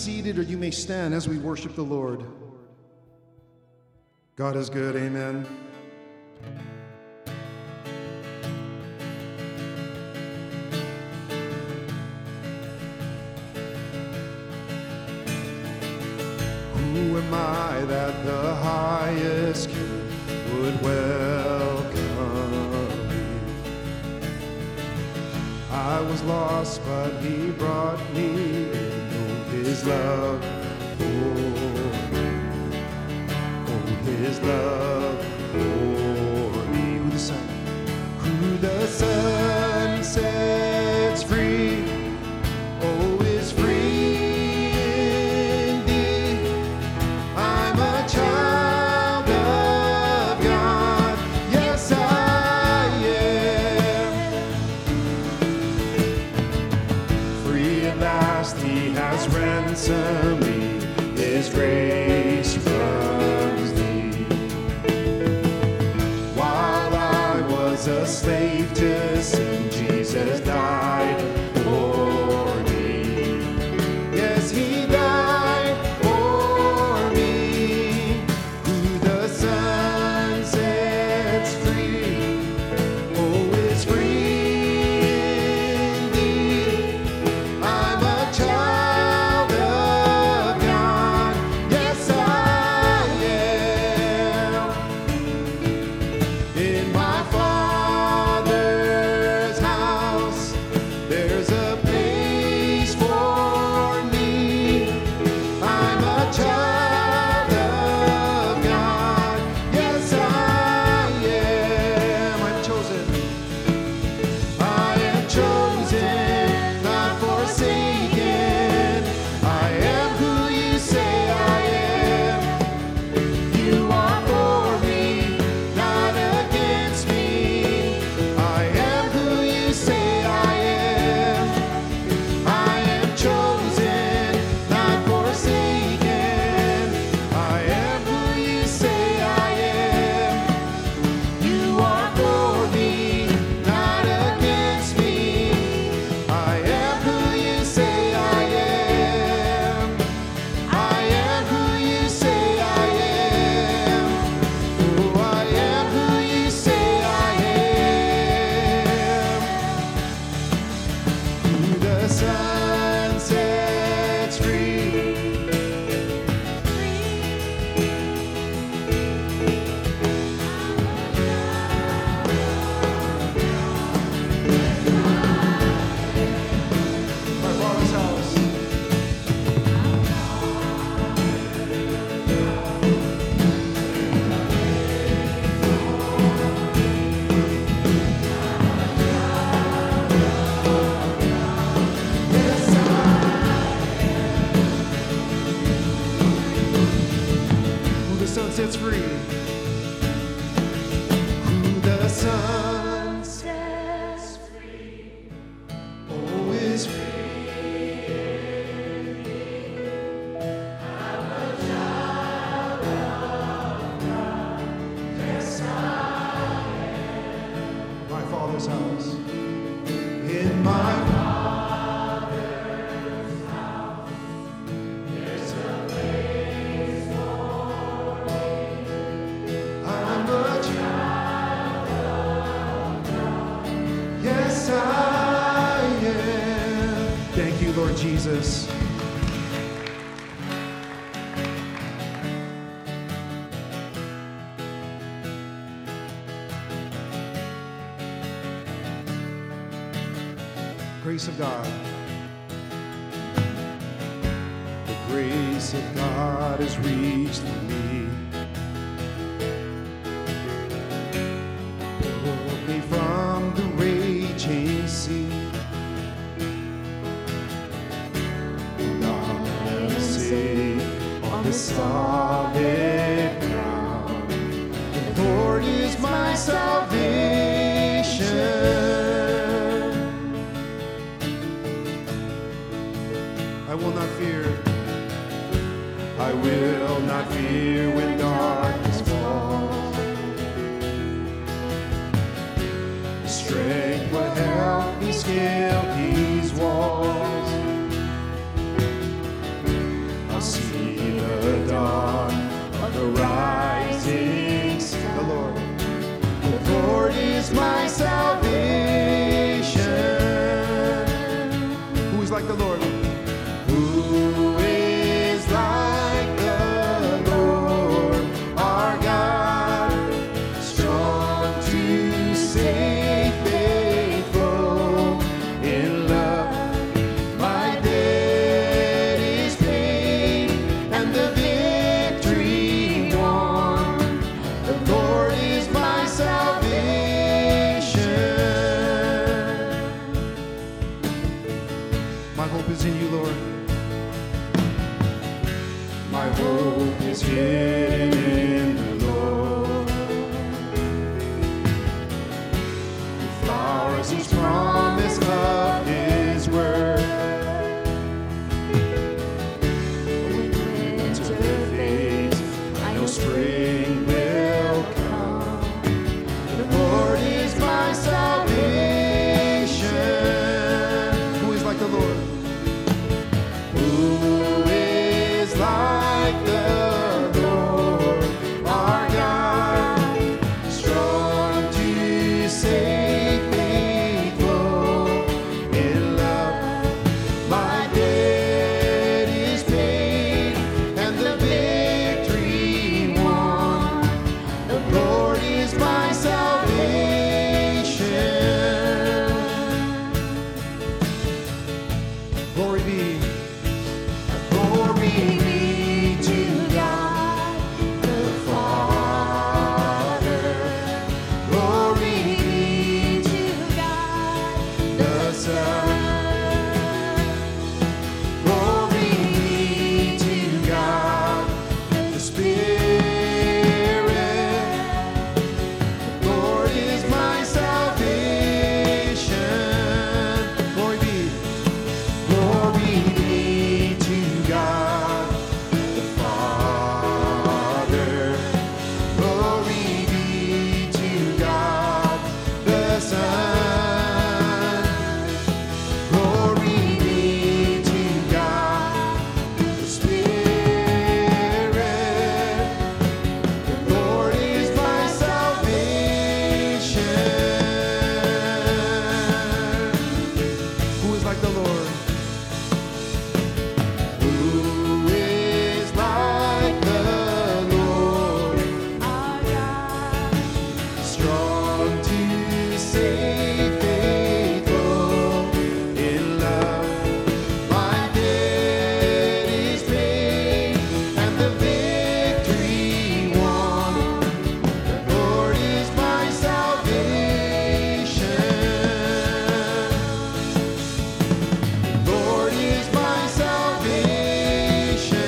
seated or you may stand as we worship the Lord. God is good, amen. Who am I that the highest King would welcome me? I was lost, but he brought me in. His love for me. Oh, his love for me. Who the Son sets free, oh, is free indeed. I'm a child of God, yes I am. Free at last, he has ransomed me, his grace from thee. While I was a slave to sin, Jesus died for me. Yes, he died for me. Who the Son sets free, oh, is free indeed. I'm a child of God, yes I am. In my Father's house, there's a place for me. I'm a child of God, yes I am. I'm chosen. I am chosen, not forsaken. I am who you say I am. You are for me, not against me. I am who you say I am. I am chosen, not forsaken. I am who you say I am. You are for me, not against me. I am who you say I am. I am who you say I am. Oh, I am who you say I am. Who the Son sets free. My Father's house. Who the Son sets free. Who the Son sets free, oh, is free. I'm a child of God, yes I am. My Father's house. In my Father's house, there's a place for me. I'm a child of God, yes I am. Thank you, Lord Jesus. Grace of God. The grace of God has reached me. Pulled me from the raging sea. And I'm safe on the solid ground. The Lord is my salvation. I will not fear. I will not fear when darkness falls. Strength will help me scale these walls. I'll see the dawn of the rising sun. The Lord is my salvation. Who is like the Lord? Who is like the Lord our God, strong to save, faithful in love. My debt is paid and the victory won. The Lord is my salvation. My hope is in you, Lord. My hope is hidden in the Lord. The flowers He's promised of His word. When winter fades, I know spring will come. The Lord is my salvation. Who is like the Lord? Who is like the Lord our God, strong to save, faithful in love. My debt is paid and the victory won. The Lord is my salvation. Glory be. Glory be to God the Father. Glory be to God the Son. Glory be to God the Spirit. The Lord is my salvation. Glory be. Glory be to God the Father. Glory be to God the Son. Glory be to God the Spirit. The Lord is my salvation. Who is like the Lord? Who is like the Lord Our God, strong to save, faithful in love. My debt is paid and the victory won. The Lord is my salvation. The Lord is my salvation.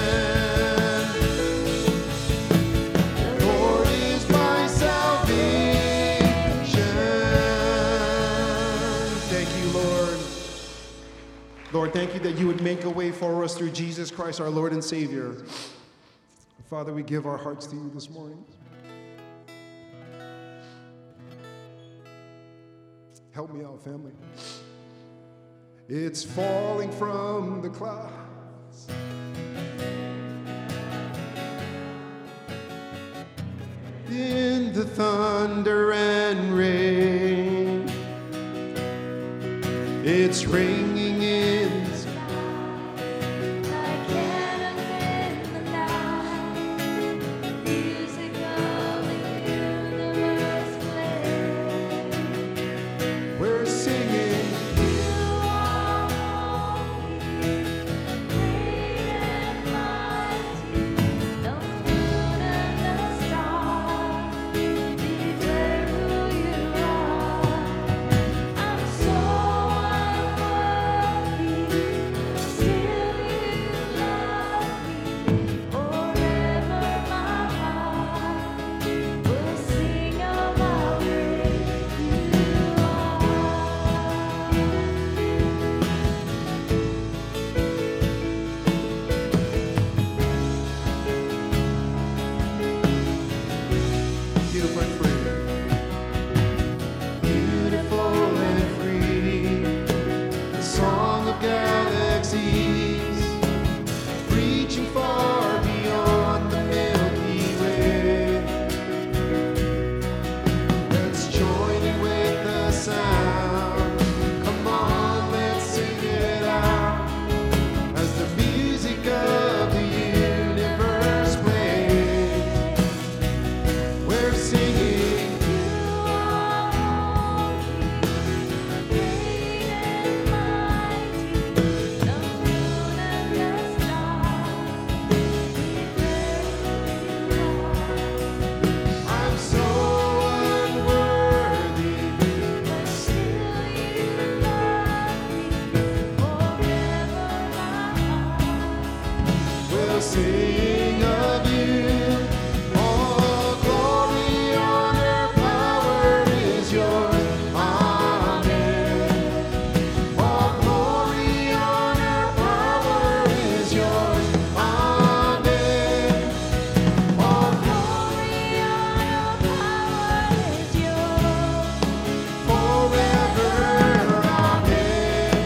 The Lord is my salvation. Thank you, Lord. Lord, thank you that you would make a way for us through Jesus Christ, our Lord and Savior. Father, we give our hearts to you this morning. Help me out, family. It's falling from the clouds. In the thunder and rain, it's ringing in the sky. like cannons in the night, music of the universe play. We're singing, You are holy, great and mighty. The moon and the stars declare who you are. I'm so unworthy. reaching far beyond the Milky Way. Let's join in with the sound. Come on, let's sing it out as the music of the universe plays. We're singing. You are holy, great and mighty. The moon and the stars declare who you are. I'm so unworthy, But still you love me forever, my heart. we'll sing of you. All glory, honor, power is yours. Amen. All glory, honor, power is yours. Amen. All Glory, honor, power is yours. forever. Amen.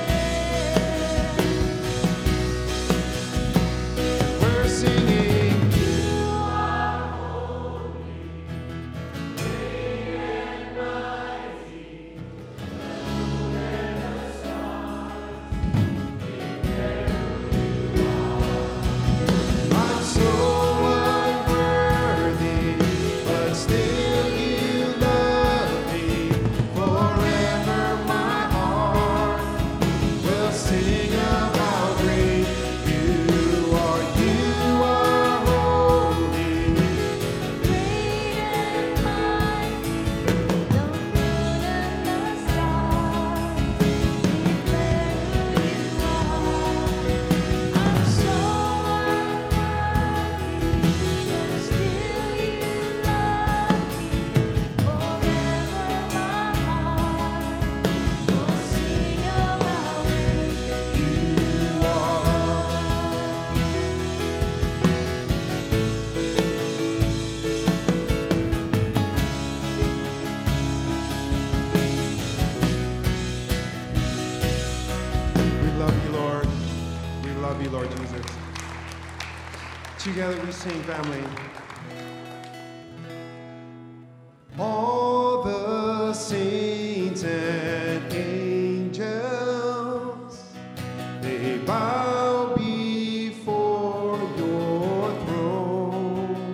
We're singing. You are holy, great and mighty. I'm so unworthy, but still you love me forever. My heart will sing of how great you are. You are holy. Great and mighty, the moon and the stars declare who you are. I'm so unworthy, but still you love me forever. My heart will sing of how great You are. We love you, Lord. We love you, Lord Jesus. Together we sing, family. All the saints and angels, they bow before your throne.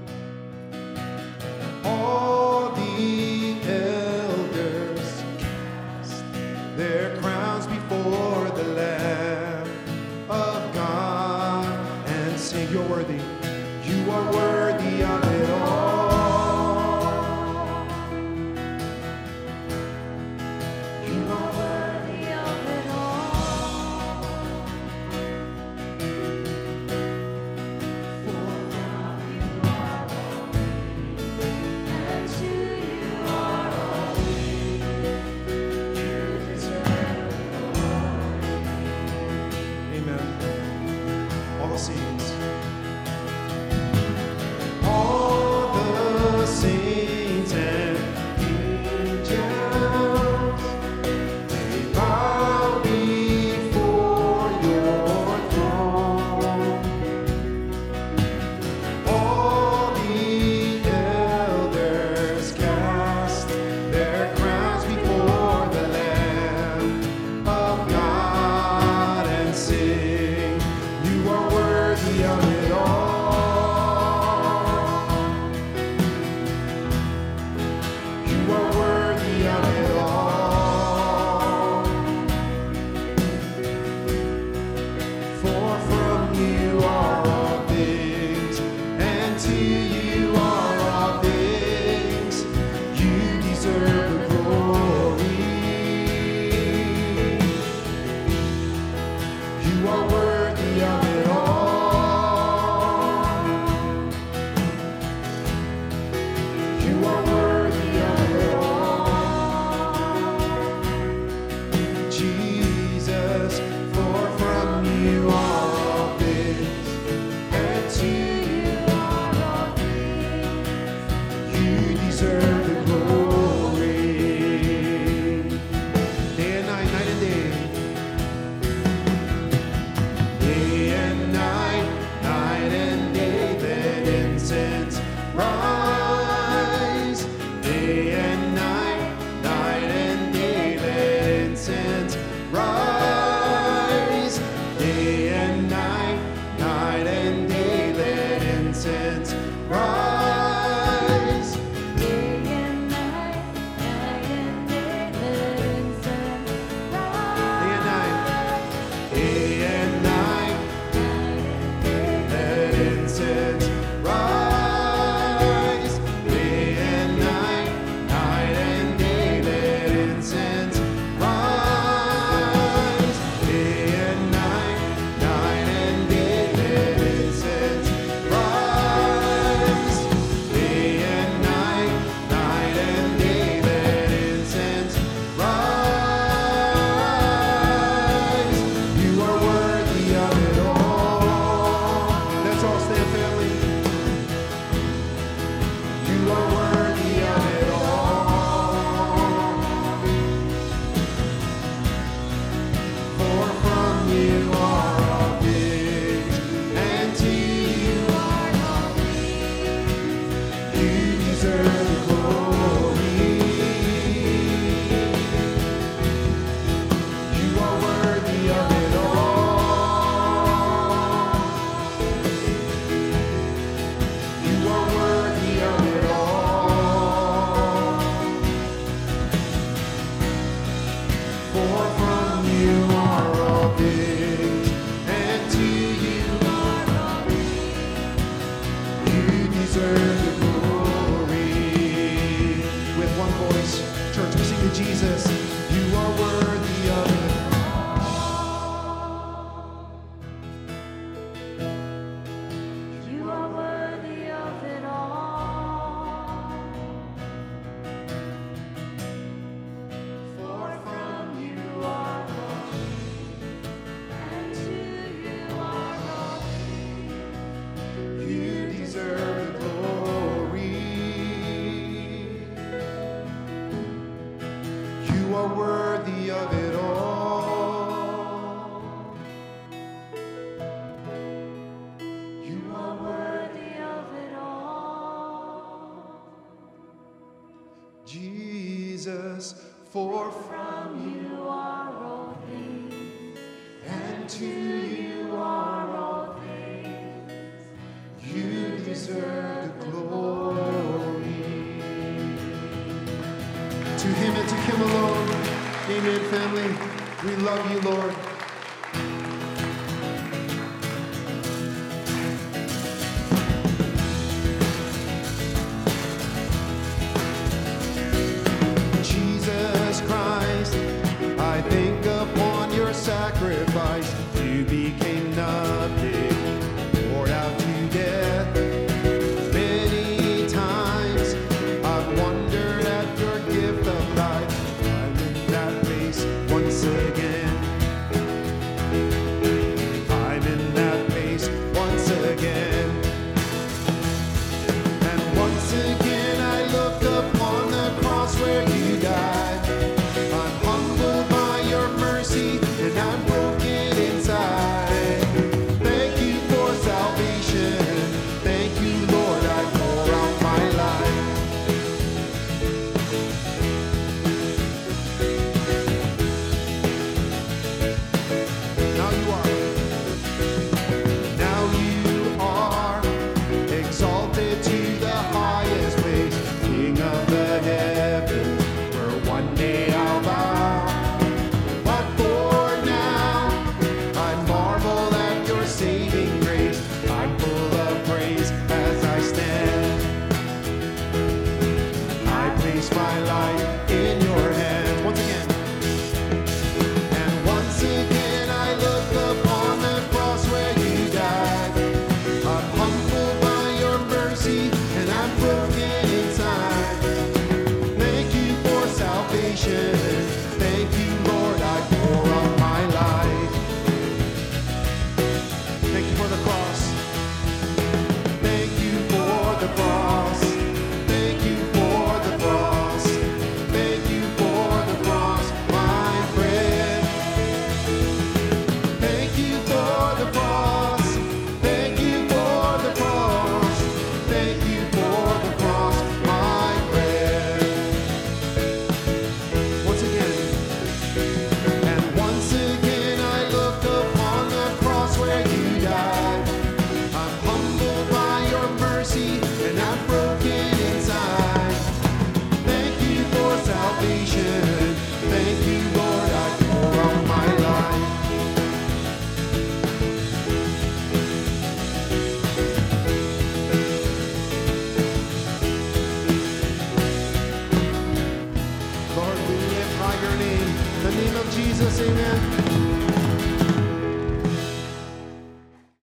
All the elders cast their crowns before the Lamb of God and sing, you're worthy. You are worthy of it all. You are worthy of it all. For from you are all things, and to you are all things. You deserve glory. Amen. All the saints. All the saints and angels, they bow before your throne. All the elders cast their crowns before the Lamb of God and sing, you are worthy of it all. You are worthy of it all. For from you are all things, and to you are all things. You deserve the glory. You are worthy of it all. Jesus, for from you are all things, and to you are all things. you deserve the glory. To him and to him alone. Amen, family. We love you, Lord. Jesus Christ, I think upon your sacrifice. You became nothing, poured out to death. Many times I've wondered at your gift of life. I'm in that place once again. I'm in that place once again. And once again I look upon the cross where you died. I'm humbled by your mercy and I'm broken inside. Thank you for salvation. Thank you, Lord, I pour out my life. Now you are exalted to the highest place, King of the heavens, where one day I'll bow. But for now, I marvel at your saving grace. I'm full of praise as I stand. I place my life in your hands. Once again. And once again I look upon the cross where you died. I'm humbled by your mercy and I'm broken inside. Thank you for salvation. Thank you, Lord, I pour out my life. Thank you for the cross. Thank you for the cross. Thank you for the cross. Thank you for the cross, my friend. Thank you for the cross. Thank you for the cross. Thank you for the cross, my friend. Once again. And once again I look upon the cross where you died. I'm humbled by your mercy and I'm broken inside. Thank you for salvation. Thank you, Lord, I pour out my life. Lord, we lift high your name, the name of Jesus, amen.